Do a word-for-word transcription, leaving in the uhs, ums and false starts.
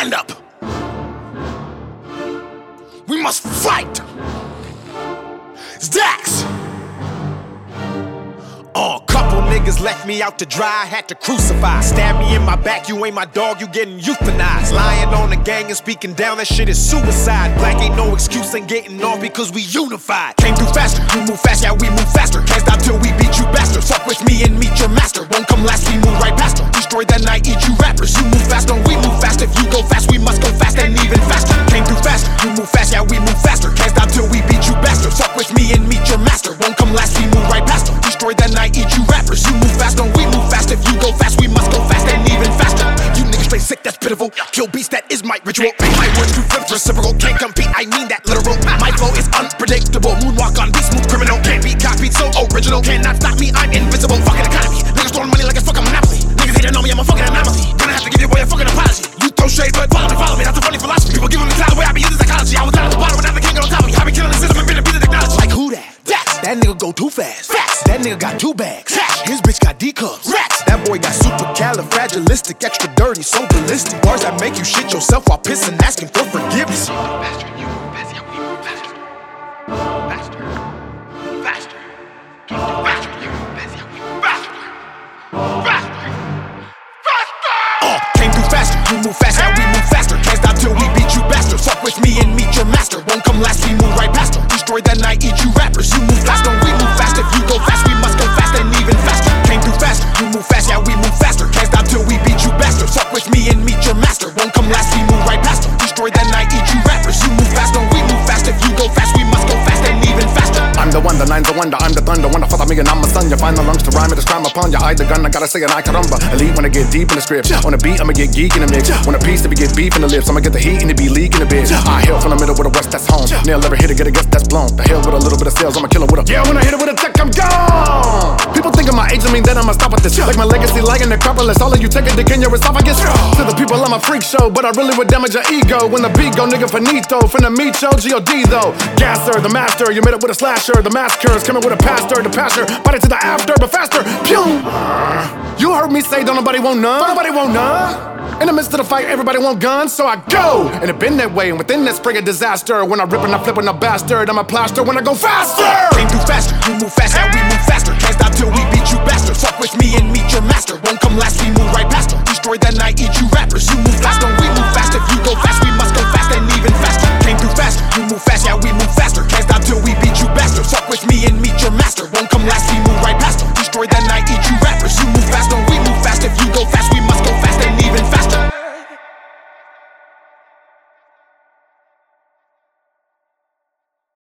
stand up. We must fight. It's Dax. Uh, couple niggas left me out to dry, had to crucify. Stab me in my back, you ain't my dog, you getting euthanized. Lying on the gang and speaking down, that shit is suicide. Black ain't no excuse, ain't getting off because we unified. Came through faster, you move fast, yeah we move faster. Can't stop till we beat you bastards. Fuck with me and meet your master. Won't come last, we move right past her. Destroy that night, eat you rappers. You move fast, don't we move fast. If you go fast, we must go fast and even faster. Came through fast, you move fast, yeah we move faster. Can't stop till we beat you bastards. Fuck with me and meet your master. Won't come last, we move right past her. Destroy that night, eat you rappers. You move fast, don't we move fast. If you go fast, we must go fast and even faster. You niggas straight sick, that's pitiful. Kill beats, that is my ritual. My words too flip, reciprocal. Can't compete, I mean that literal. My flow is unpredictable. Moonwalk on beat, smooth criminal. Can't be copied, so original. Cannot stop me, I'm invincible. Fucking economy. Niggas throwing money like it's fucking Monopoly. Niggas hating on me, I'm a fucking anomaly. Gonna have to give your boy a fucking apology. You throw shade, but follow me, follow me. That's a funny philosophy. People giving me clout the way I be using psychology. I was down at the bottom, but now the king on top of me. I be killing the system and been a piece of technology. Like who that? Dax. That nigga go too fast. Fast. That nigga got two bags. Cash. His bitch got D-cups. Rats. That boy got supercalifragilistic, extra dirty, so ballistic. Bars that make you shit yourself while pissing, asking for forgiveness. Faster, you move faster, we move faster. Faster. Faster. Faster, you move faster, we move faster. Faster. Faster. Uh, came through faster, you move fast, yeah we move faster. Can't stop till we beat you bastards. Fuck with me and meet your master. Won't come last, we move right past her. Destroy that night, eat you rappers. You move fast, don't we move fast. If you go fast, we must go fast and even faster. Came through faster, you move fast, yeah we move faster. Can't stop till we beat you bastards. Fuck with me and meet your master. Won't come last, we move right past her. Destroy that night, eat you rappers. You move fast, don't we move fast. If you go fast, we must go fast and even faster. I'm the one, the nine's the wonder, I'm the thunder. Wonder for me and I'm a son. You find the lungs to rhyme it, to crime upon you. I the gun, I gotta say an I caramba. Elite when I get deep in the script. On the beat, I'ma get geek in the mix. On a piece, to be get beef in the lips. I'ma get the heat and it be leaking a bit. I hail from the middle with a west, that's home. Nail every hit, get a guess that's blown. The hell with a little bit of sales, I'ma kill it with a. Yeah, when I hit it with a tech, I'm gone. People think of my age, I mean that I'ma stop with this. Like my legacy, like an necropolis. All of you take a dick in your esophagus. To the people, I'm a freak show, but I really would damage your ego. When the beat go, nigga, finito. Finna meet yo, G O D though. Gasser, the master, you made it with a slasher. The massacre is coming with a pastor, the passer. Bite it to the after, but faster. Pew! You heard me say, don't nobody want none. Nobody want none. In the midst of the fight, everybody want guns, so I go. And it been that way, and within that spring of disaster. When I rip and I flip and I bastard, I'm a plaster when I go faster. Came through faster, you move fast, yeah we move faster. Can't stop till we beat you bastards. Fuck with me and meet your master. Won't come last, we move right past her. Destroy that night, eat you rappers. You move fast, don't we move fast. If you go fast, we must go fast and even faster. Came through faster, you move fast, yeah we move